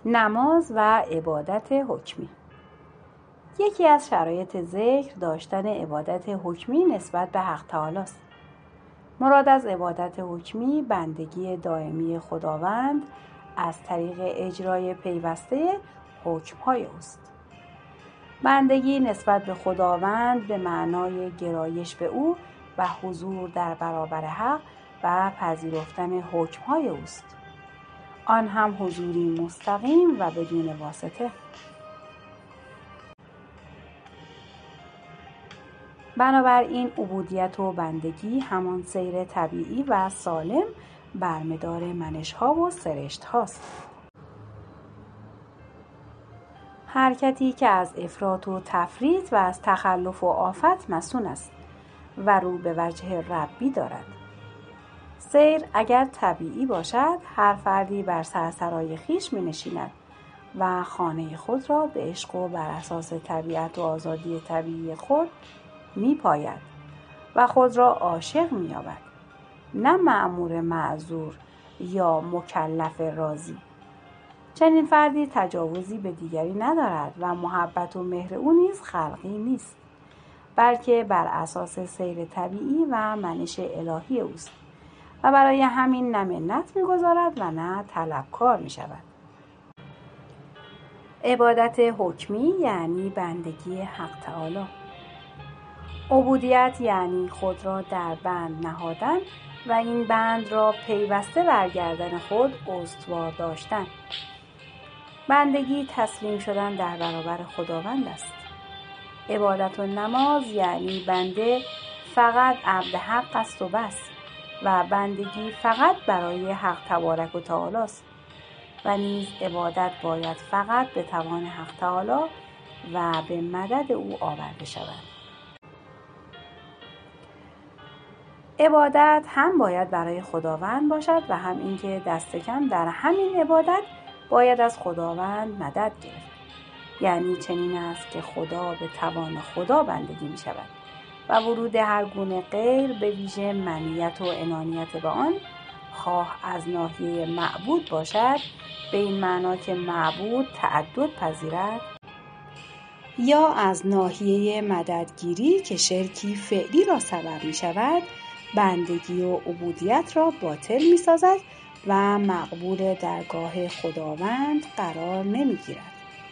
نماز و عبادت حکمی. یکی از شرایط ذکر داشتن عبادت حکمی نسبت به حق تعالی است. مراد از عبادت حکمی بندگی دائمی خداوند از طریق اجرای پیوسته حکم‌های اوست. بندگی نسبت به خداوند به معنای گرایش به او و حضور در برابر حق و پذیرفتن حکم‌های اوست. آن هم حضوری مستقیم و بدون واسطه. بنابراین عبودیت و بندگی همان سیر طبیعی و سالم بر مدار منش‌ها و سرشت‌هاست. حرکتی که از افراط و تفریط و از تخلف و آفت مصون است و رو به وجه ربی دارد. سیر اگر طبیعی باشد، هر فردی بر سرسرای خویش می‌نشیند و خانه خود را به عشق و بر اساس طبیعت و آزادی طبیعی خود می‌پاید و خود را عاشق می‌یابد، نه مأمور معذور یا مکلف راضی. چنین فردی تجاوزی به دیگری ندارد و محبت و مهر او نیز خلقی نیست، بلکه بر اساس سیر طبیعی و منش الهی اوست و برای همین نه منت می‌گذارد و نه طلبکار می‌شود. عبادت حکمی یعنی بندگی حق تعالی. عبودیت یعنی خود را در بند نهادن و این بند را پیوسته بر گردن خود استوار داشتن. بندگی تسلیم شدن در برابر خداوند است. عبادت و نماز یعنی بنده فقط عبد حق است و بس و بندگی فقط برای حق تبارک و تعالی است و نیز عبادت باید فقط به توان حق تعالی و به مدد او آورده شود. عبادت هم باید برای خداوند باشد و هم اینکه دست کم در همین عبادت باید از خداوند مدد گرفت. یعنی چنین است که خدا به توان خدا بندگی می شود و ورود هر گونه غیر به ویژه منیت و انانیت به آن، خواه از ناحیه معبود باشد به این معنا که معبود تعدد پذیرد، یا از ناحیه مددگیری که شرکی فعلی را سبب می شود، بندگی و عبودیت را باطل می سازد و مقبول درگاه خداوند قرار نمی گیرد.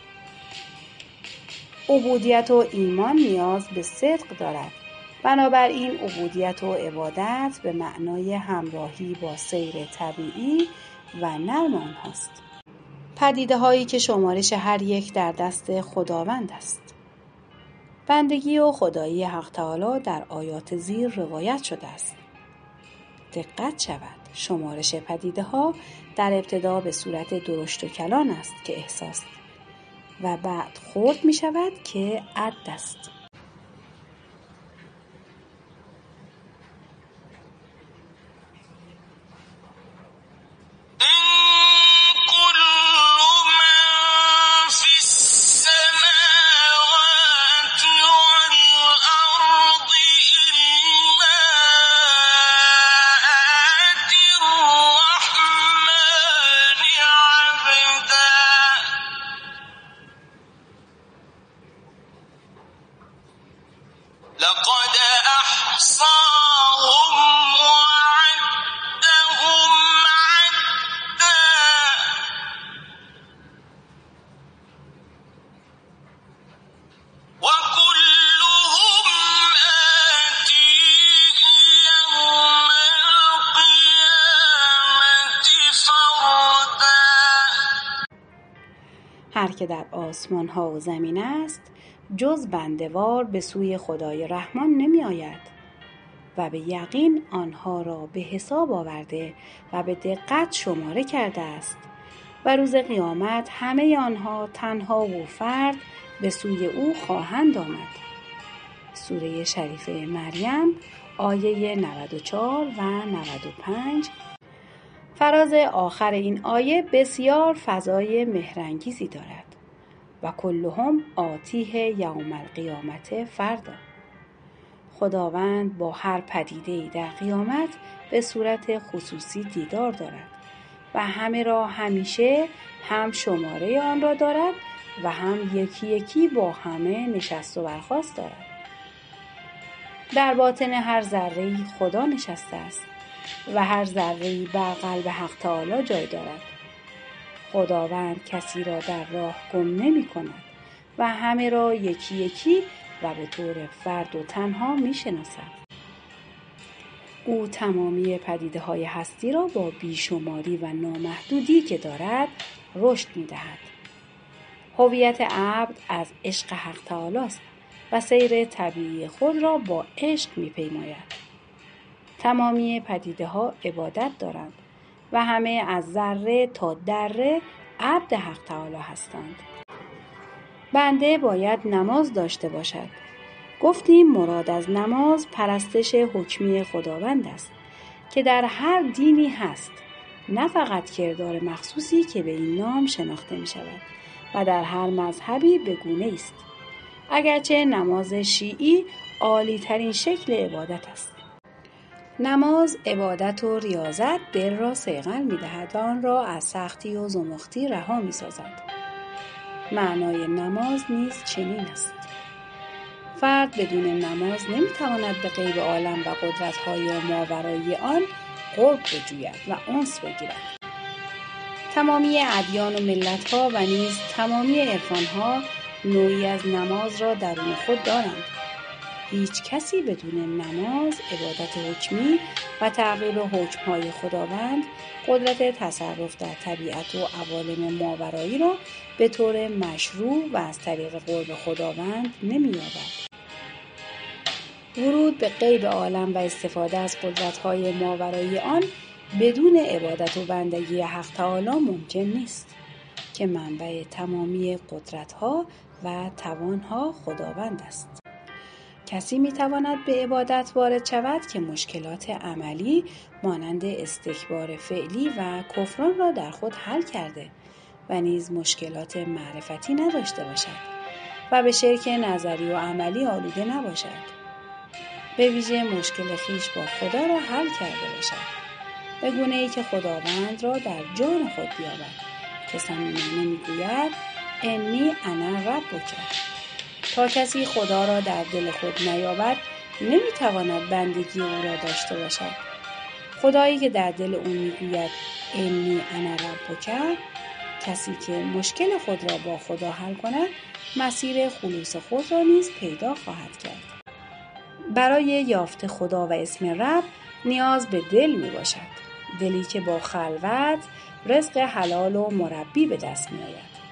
عبودیت و ایمان نیاز به صدق دارد. بنابراین عبودیت و عبادت به معنای همراهی با سیر طبیعی و نرم آنهاست. پدیده هایی که شمارش هر یک در دست خداوند است. بندگی و خدایی حق تعالی در آیات زیر روایت شده است. دقت شود، شمارش پدیده ها در ابتدا به صورت درشت و کلان است که احساس و بعد خرد می شود که عد است. لقد أحصاهم وعدهم عدا وكلهم آتيه يوم القيامة فردا. هر که در آسمان ها و زمین است جز بنده‌وار به سوی خدای رحمان نمی آید و به یقین آنها را به حساب آورده و به دقت شماره کرده است و روز قیامت همه آنها تنها و فرد به سوی او خواهند آمد. سوره شریفه مریم آیه 94 و 95. فراز آخر این آیه بسیار فضای مهرانگیزی دارد و کلهم آتیه یوم القیامت فردا. خداوند با هر پدیده‌ای در قیامت به صورت خصوصی دیدار دارد و همه را همیشه هم شماره آن را دارد و هم یکی یکی با همه نشست و برخاست دارد. در باطن هر ذره‌ای خدا نشسته است و هر ذره‌ای بر قلب حق تعالی جای دارد. خداوند کسی را در راه گم نمی کند و همه را یکی یکی و به طور فرد و تنها می شناسد. او تمامی پدیده‌های هستی را با بیشماری و نامحدودی که دارد رشد می دهد. هویت عبد از عشق حق تعالی است و سیر طبیعی خود را با عشق می پیماید. تمامی پدیده‌ها عبادت دارند و همه از ذره تا دره عبد حق تعالی هستند. بنده باید نماز داشته باشد. گفتیم مراد از نماز پرستش حکمی خداوند است که در هر دینی هست، نه فقط کردار مخصوصی که به این نام شناخته می شود و در هر مذهبی به گونه است. اگرچه نماز شیعی عالی ترین شکل عبادت است. نماز عبادت و ریاضت دل را صیقل می دهد و آن را از سختی و زمختی رها می سازد. معنای نماز نیز چنین است. فرد بدون نماز نمی تواند به غیب عالم و قدرت‌های ماورایی آن قرب بجوید و انس بگیرد. تمامی ادیان و ملت‌ها و نیز تمامی عرفان‌ها نوعی از نماز را درون خود دارند. هیچ کسی بدون نماز، عبادت حکمی و تعقیب حکم‌های خداوند، قدرت تصرف در طبیعت و عوالم ماورایی را به طور مشروع و از طریق قرب خداوند نمی‌یابد. ورود به غیب عالم و استفاده از قدرت‌های ماورایی آن بدون عبادت و بندگی حق تعالی ممکن نیست که منبع تمامی قدرت‌ها و توان‌ها خداوند است. کسی می‌تواند به عبادت وارد شود که مشکلات عملی مانند استکبار فعلی و کفران را در خود حل کرده و نیز مشکلات معرفتی نداشته باشد و به شرک نظری و عملی آلوده نباشد. به ویژه مشکل خویش با خدا را حل کرده باشد به گونه‌ای که خداوند را در جان خود بیابد که صمیمانه می‌گوید انی انا ربک. تا کسی خدا را در دل خود نیابد نمی‌تواند بندگی او را داشته باشد. خدایی که در دل او می‌گوید انی انا ربک، کسی که مشکل خود را با خدا حل کند مسیر خلوص خود را نیز پیدا خواهد کرد. برای یافت خدا و اسم رب نیاز به دل می باشد. دلی که با خلوت رزق حلال و مربی به دست می آید.